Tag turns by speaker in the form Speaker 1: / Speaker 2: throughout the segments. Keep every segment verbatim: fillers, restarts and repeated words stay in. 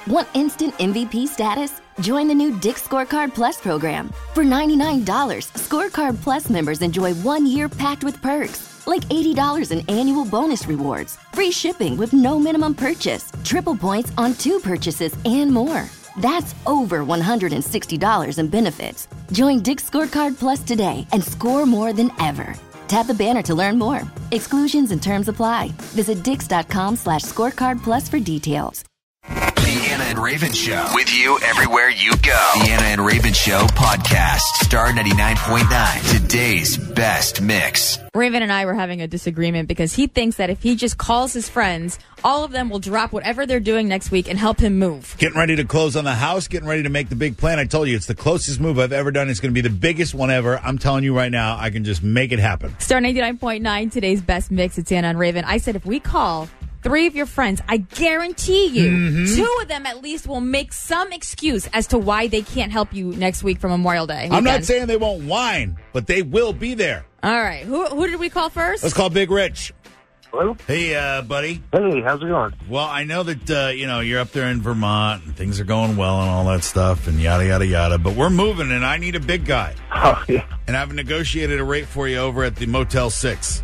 Speaker 1: Want instant M V P status? Join the new Dick's Scorecard Plus program. For ninety-nine dollars, Scorecard Plus members enjoy one year packed with perks, like eighty dollars in annual bonus rewards, free shipping with no minimum purchase, triple points on two purchases, and more. That's over one hundred sixty dollars in benefits. Join Dick's Scorecard Plus today and score more than ever. Tap the banner to learn more. Exclusions and terms apply. Visit dix.com slash scorecard plus for details.
Speaker 2: The Anna and Raven Show. With you everywhere you go. The Anna and Raven Show podcast. Star ninety-nine point nine. Today's best mix.
Speaker 3: Raven and I were having a disagreement because he thinks that if he just calls his friends, all of them will drop whatever they're doing next week and help him move.
Speaker 4: Getting ready to close on the house, getting ready to make the big plan. I told you, it's the closest move I've ever done. It's going to be the biggest one ever. I'm telling you right now, I can just make it happen.
Speaker 3: Star ninety-nine point nine, today's best mix. It's Anna and Raven. I said if we call three of your friends, I guarantee you, mm-hmm. two of them at least will make some excuse as to why they can't help you next week for Memorial Day weekend.
Speaker 4: I'm not saying they won't whine, but they will be there.
Speaker 3: All right. Who who did we call first?
Speaker 4: Let's call Big Rich.
Speaker 5: Hello?
Speaker 4: Hey, uh, buddy.
Speaker 5: Hey, how's it going?
Speaker 4: Well, I know that, uh, you know, you're up there in Vermont and things are going well and all that stuff and yada, yada, yada. But we're moving and I need a big guy.
Speaker 5: Oh, yeah.
Speaker 4: And I've negotiated a rate for you over at the Motel six.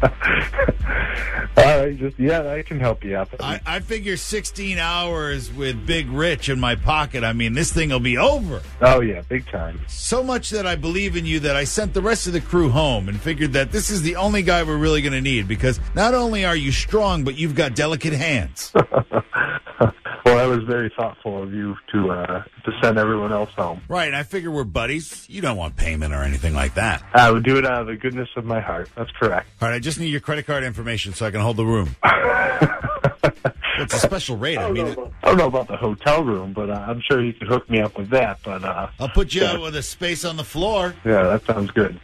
Speaker 5: Uh, just yeah, I can help you out.
Speaker 4: I, I figure sixteen hours with Big Rich in my pocket. I mean, this thing will be over.
Speaker 5: Oh, yeah, big time.
Speaker 4: So much that I believe in you that I sent the rest of the crew home and figured that this is the only guy we're really going to need because not only are you strong, but you've got delicate hands.
Speaker 5: Well, that was very thoughtful of you to uh, to send everyone else home.
Speaker 4: Right, and I figure we're buddies. You don't want payment or anything like that.
Speaker 5: I would do it out of the goodness of my heart. That's correct.
Speaker 4: All right, I just need your credit card information so I can hold the room. It's a special rate. I,
Speaker 5: I,
Speaker 4: mean,
Speaker 5: know,
Speaker 4: it,
Speaker 5: I don't know about the hotel room, but uh, I'm sure you could hook me up with that. But uh,
Speaker 4: I'll put you
Speaker 5: yeah.
Speaker 4: out with a space on the floor.
Speaker 5: Yeah, that sounds good.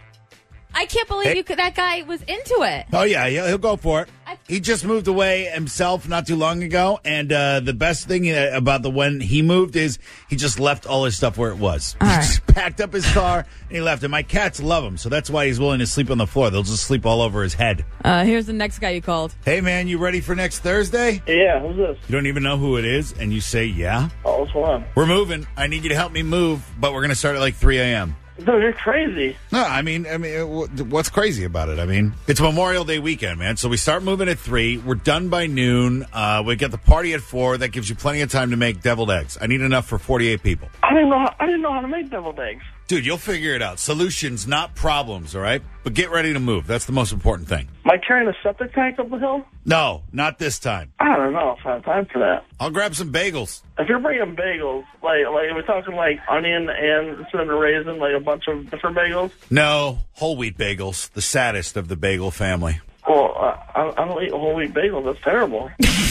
Speaker 3: I can't believe
Speaker 4: Hey.
Speaker 3: you could, that guy was into it.
Speaker 4: Oh, yeah, he'll, he'll go for it.
Speaker 3: I-
Speaker 4: He just moved away himself not too long ago, and uh, the best thing about the when he moved is he just left all his stuff where it was.
Speaker 3: All
Speaker 4: he
Speaker 3: right.
Speaker 4: just packed up his car, and he left it. My cats love him, so that's why he's willing to sleep on the floor. They'll just sleep all over his head.
Speaker 3: Uh, here's the next guy you called.
Speaker 4: Hey, man, you ready for next Thursday?
Speaker 6: Yeah, who's this?
Speaker 4: You don't even know who it is, and you say, yeah?
Speaker 6: Oh, what's going on?
Speaker 4: We're moving. I need you to help me move, but we're going to start at like three a.m.
Speaker 6: Dude, you're crazy.
Speaker 4: No, I mean, I mean, wh- what's crazy about it? I mean, it's Memorial Day weekend, man. So we start moving at three. We're done by noon. Uh, we get the party at four. That gives you plenty of time to make deviled eggs. I need enough for forty-eight people.
Speaker 6: I didn't know. How, I didn't know how to make deviled eggs.
Speaker 4: Dude, you'll figure it out. Solutions, not problems, all right? But get ready to move. That's the most important thing.
Speaker 6: Am I carrying a septic tank up the hill?
Speaker 4: No, not this time.
Speaker 6: I don't know if I have time for that.
Speaker 4: I'll grab some bagels.
Speaker 6: If you're bringing bagels, like, like we're talking like onion and cinnamon raisin, like a bunch of different bagels.
Speaker 4: No, whole wheat bagels, the saddest of the bagel family.
Speaker 6: Well, uh, I, I don't eat whole wheat bagels. That's terrible.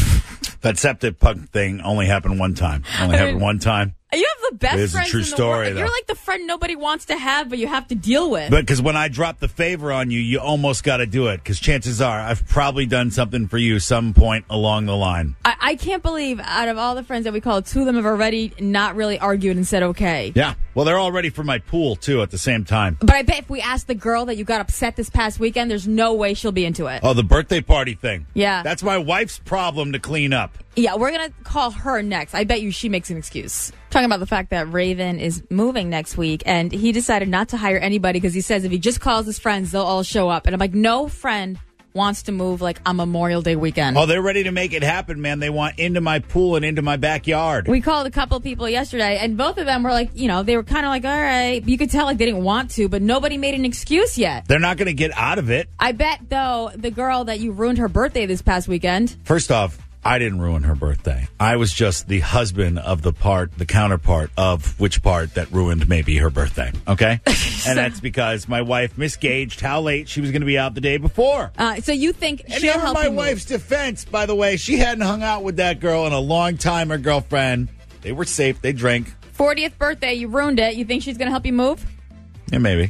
Speaker 4: That septic pug thing only happened one time. Only
Speaker 3: I
Speaker 4: happened
Speaker 3: mean-
Speaker 4: one time.
Speaker 3: You have the best
Speaker 4: It is a
Speaker 3: friends
Speaker 4: true
Speaker 3: in the
Speaker 4: story,
Speaker 3: world.
Speaker 4: though.
Speaker 3: You're like the friend nobody wants to have, but you have to deal with.
Speaker 4: But because when I drop the favor on you, you almost got to do it. Because chances are I've probably done something for you some point along the line.
Speaker 3: I, I can't believe out of all the friends that we called, two of them have already not really argued and said okay.
Speaker 4: Yeah. Well, they're all ready for my pool, too, at the same time.
Speaker 3: But I bet if we ask the girl that you got upset this past weekend, there's no way she'll be into it.
Speaker 4: Oh, the birthday party thing.
Speaker 3: Yeah.
Speaker 4: That's my wife's problem to clean up.
Speaker 3: Yeah, we're going to call her next. I bet you she makes an excuse. Talking about the fact that Raven is moving next week, and he decided not to hire anybody because he says if he just calls his friends, they'll all show up. And I'm like, no friend wants to move like on Memorial Day weekend.
Speaker 4: Oh, they're ready to make it happen, man. They want into my pool and into my backyard.
Speaker 3: We called a couple of people yesterday, and both of them were like, you know, they were kind of like, all right. You could tell like they didn't want to, but nobody made an excuse yet.
Speaker 4: They're not going to get out of it.
Speaker 3: I bet, though, the girl that you ruined her birthday this past weekend.
Speaker 4: First off, I didn't ruin her birthday. I was just the husband of the part, the counterpart of which part that ruined maybe her birthday. Okay? And that's because my wife misgauged how late she was going to be out the day before.
Speaker 3: Uh, so you think
Speaker 4: And
Speaker 3: she'll
Speaker 4: in
Speaker 3: help
Speaker 4: my
Speaker 3: you move.
Speaker 4: wife's defense, by the way, she hadn't hung out with that girl in a long time, her girlfriend. They were safe. They drank.
Speaker 3: fortieth birthday, you ruined it. You think she's going to help you move?
Speaker 4: Yeah, maybe.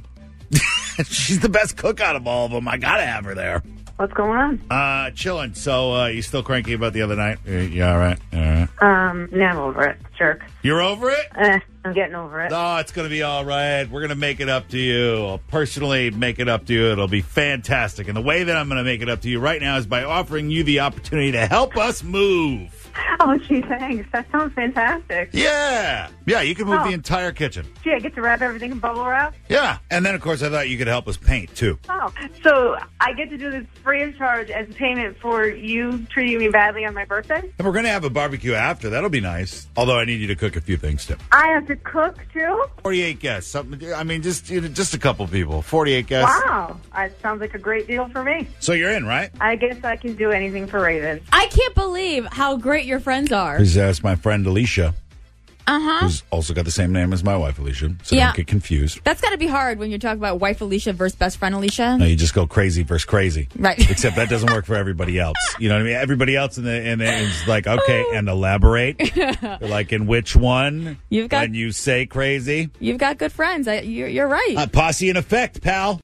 Speaker 4: She's the best cook out of all of them. I got to have her there.
Speaker 7: What's going on?
Speaker 4: Uh, chilling. So, uh, you still cranky about the other night? You, you all right? All right.
Speaker 7: Um, no, I'm over it. Jerk.
Speaker 4: You're over it?
Speaker 7: Eh, I'm getting over it.
Speaker 4: Oh, it's going to be all right. We're going to make it up to you. I'll personally make it up to you. It'll be fantastic. And the way that I'm going to make it up to you right now is by offering you the opportunity to help us move.
Speaker 7: Oh, gee, thanks. That sounds fantastic.
Speaker 4: Yeah. Yeah, you can move
Speaker 7: Oh.
Speaker 4: the entire kitchen.
Speaker 7: Gee, I get to wrap everything in bubble wrap?
Speaker 4: Yeah. And then, of course, I thought you could help us paint, too.
Speaker 7: Oh, so I get to do this free of charge as payment for you treating me badly on my birthday?
Speaker 4: And we're going to have a barbecue after. That'll be nice. Although I need you to cook a few things, too.
Speaker 7: I have to cook, too?
Speaker 4: forty-eight guests. Something. I mean, just you know, just a couple people. forty-eight guests.
Speaker 7: Wow. That sounds like a great deal for me.
Speaker 4: So you're in, right?
Speaker 7: I guess I can do anything for Raven.
Speaker 3: I can't believe how great your friends are.
Speaker 4: Please ask my friend Alicia,
Speaker 3: Uh-huh.
Speaker 4: who's also got the same name as my wife, Alicia. So
Speaker 3: Yeah.
Speaker 4: don't get confused.
Speaker 3: That's got to be hard when you're talking about wife Alicia versus best friend Alicia.
Speaker 4: No, you just go crazy versus crazy.
Speaker 3: Right.
Speaker 4: Except that doesn't work for everybody else. You know what I mean? Everybody else in the in the is like, okay, and elaborate. They're like, in which one?
Speaker 3: You've got-
Speaker 4: when you say crazy.
Speaker 3: You've got good friends. I, you're, you're right.
Speaker 4: Uh, posse in effect, pal.